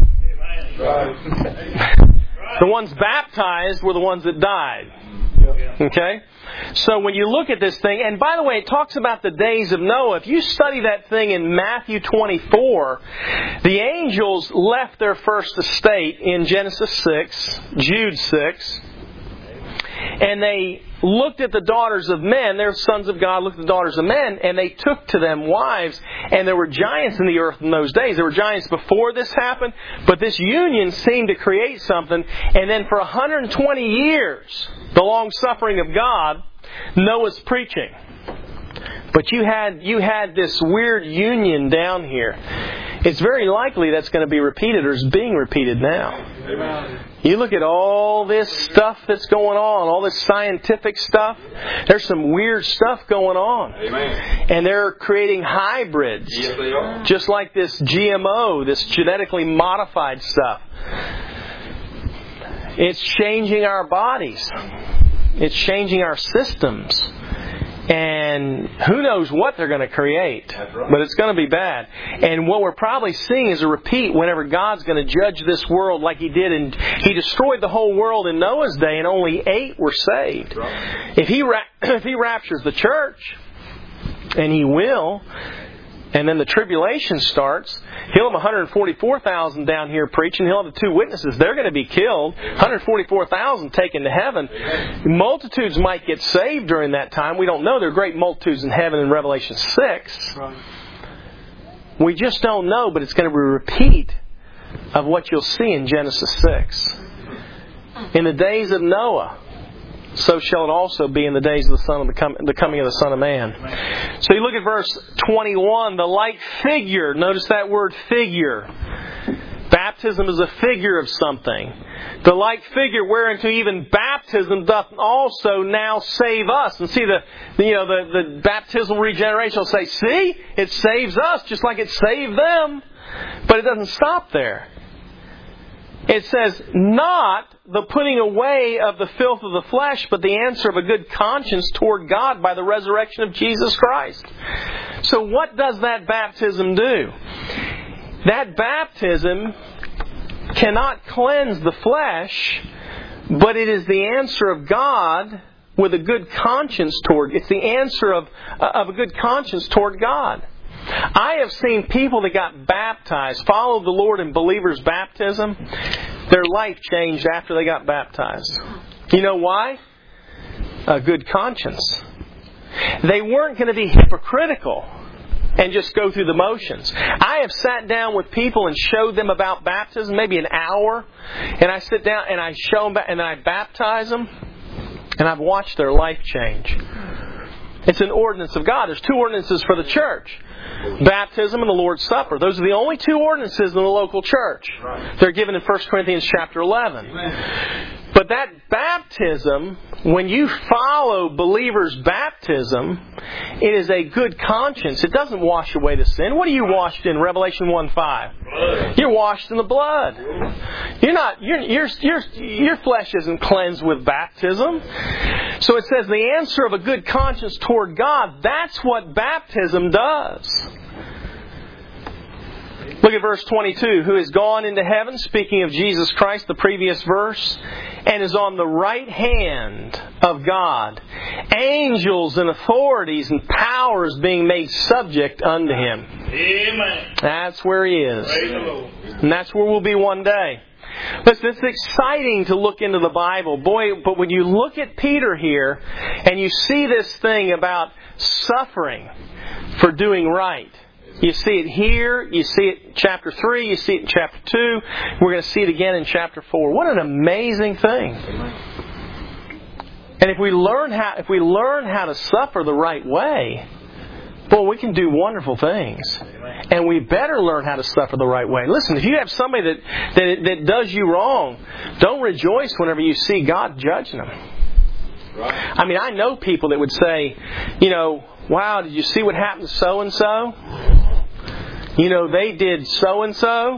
Speaker 1: The ones baptized were the ones that died. Okay? So when you look at this thing, and by the way, it talks about the days of Noah. If you study that thing in Matthew twenty-four, the angels left their first estate in Genesis six, Jude six, and they looked at the daughters of men, they're sons of God, looked at the daughters of men, and they took to them wives. And there were giants in the earth in those days. There were giants before this happened, but this union seemed to create something. And then for one hundred twenty years, the long suffering of God, Noah's preaching. But you had you had this weird union down here. It's very likely that's going to be repeated or is being repeated now.
Speaker 2: Amen.
Speaker 1: You look at all this stuff that's going on, all this scientific stuff. There's some weird stuff going on.
Speaker 2: Amen.
Speaker 1: And they're creating hybrids.
Speaker 2: Yes, they are.
Speaker 1: Just like this G M O, this genetically modified stuff. It's changing our bodies. It's changing our systems. And who knows what they're going to create.
Speaker 2: Right.
Speaker 1: But it's going to be bad. And what we're probably seeing is a repeat whenever God's going to judge this world like He did. And He destroyed the whole world in Noah's day and only eight were saved.
Speaker 2: Right.
Speaker 1: If he ra- if He raptures the church, and He will, and then the tribulation starts, He'll have one hundred forty-four thousand down here preaching. He'll have the two witnesses. They're going to be killed. one hundred forty-four thousand taken to heaven. Multitudes might get saved during that time. We don't know. There are great multitudes in heaven in Revelation six.
Speaker 2: Right.
Speaker 1: We just don't know, but it's going to be a repeat of what you'll see in Genesis six. In the days of Noah, so shall it also be in the days of the Son of the, com- the coming of the Son of Man. So you look at verse twenty-one, the like figure. Notice that word figure. Baptism is a figure of something. The like figure whereunto even baptism doth also now save us. And see, the, the you know the, the baptismal regeneration will say, see, it saves us just like it saved them. But it doesn't stop there. It says, not the putting away of the filth of the flesh, but the answer of a good conscience toward God by the resurrection of Jesus Christ. So what does that baptism do? That baptism cannot cleanse the flesh, but it is the answer of God with a good conscience toward. It's the answer of, of a good conscience toward God. I have seen people that got baptized, followed the Lord in believers' baptism. Their life changed after they got baptized. You know why? A good conscience. They weren't going to be hypocritical and just go through the motions. I have sat down with people and showed them about baptism, maybe an hour, and I sit down and I show them and I baptize them, and I've watched their life change. It's an ordinance of God. There's two ordinances for the church. Baptism and the Lord's Supper. Those are the only two ordinances in the local church. They're given in First Corinthians chapter eleven. But that baptism, when you follow believers' baptism, it is a good conscience. It doesn't wash away the sin. What are you washed in? Revelation one five. You're washed in the blood. You're not. Your your your your flesh isn't cleansed with baptism. So it says the answer of a good conscience toward God. That's what baptism does. Look at verse twenty-two. Who is gone into heaven, speaking of Jesus Christ, the previous verse, and is on the right hand of God. Angels and authorities and powers being made subject unto Him.
Speaker 2: Amen.
Speaker 1: That's where He is.
Speaker 2: Praise the Lord.
Speaker 1: And that's where we'll be one day. Listen, it's exciting to look into the Bible. Boy, but when you look at Peter here, and you see this thing about suffering for doing right. You see it here, you see it in chapter three, you see it in chapter two, we're going to see it again in chapter four. What an amazing thing. And if we learn how if we learn how to suffer the right way, boy, we can do wonderful things. And we better learn how to suffer the right way. Listen, if you have somebody that, that, that does you wrong, don't rejoice whenever you see God judging them. I mean, I know people that would say, you know, wow, did you see what happened to so-and-so? You know, they did so-and-so.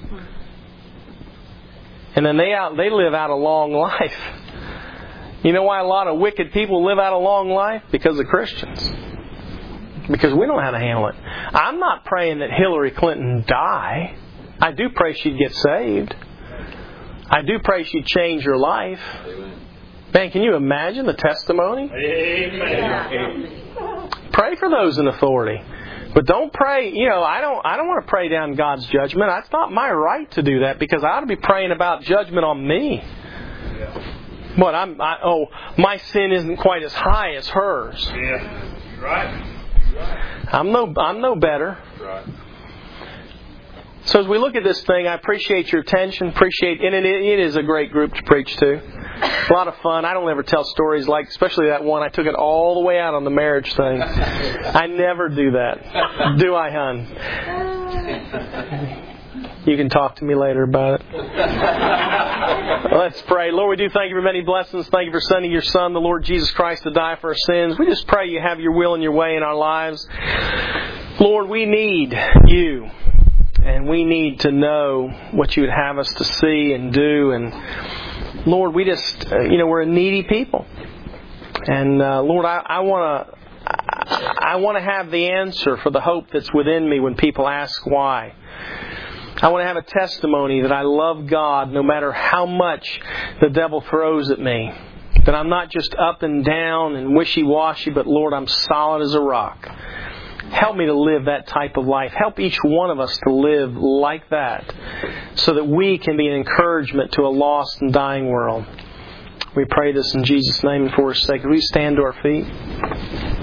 Speaker 1: And then they out they live out a long life. You know why a lot of wicked people live out a long life? Because of Christians. Because we don't know how to handle it. I'm not praying that Hillary Clinton die. I do pray she'd get saved. I do pray she'd change her life. Man, can you imagine the testimony?
Speaker 2: Amen.
Speaker 1: Pray for those in authority. But don't pray, you know, I don't I don't want to pray down God's judgment. That's not my right to do that, because I ought to be praying about judgment on me. What I'm I, oh, my sin isn't quite as high as hers.
Speaker 2: Yeah. Right.
Speaker 1: I'm no I'm no better.
Speaker 2: Right.
Speaker 1: So as we look at this thing, I appreciate your attention. Appreciate, and it, it is a great group to preach to. A lot of fun. I don't ever tell stories like, especially that one. I took it all the way out on the marriage thing. I never do that. Do I, hon? You can talk to me later about it. Let's pray. Lord, we do thank you for many blessings. Thank you for sending your Son, the Lord Jesus Christ, to die for our sins. We just pray you have your will and your way in our lives. Lord, we need you. And we need to know what you would have us to see and do. And Lord, we just, uh, you know, we're a needy people. And uh, Lord, I, I want to I want to have the answer for the hope that's within me when people ask why. I want to have a testimony that I love God no matter how much the devil throws at me. That I'm not just up and down and wishy-washy, but Lord, I'm solid as a rock. Help me to live that type of life. Help each one of us to live like that, so that we can be an encouragement to a lost and dying world. We pray this in Jesus' name and for His sake. Will you stand to our feet?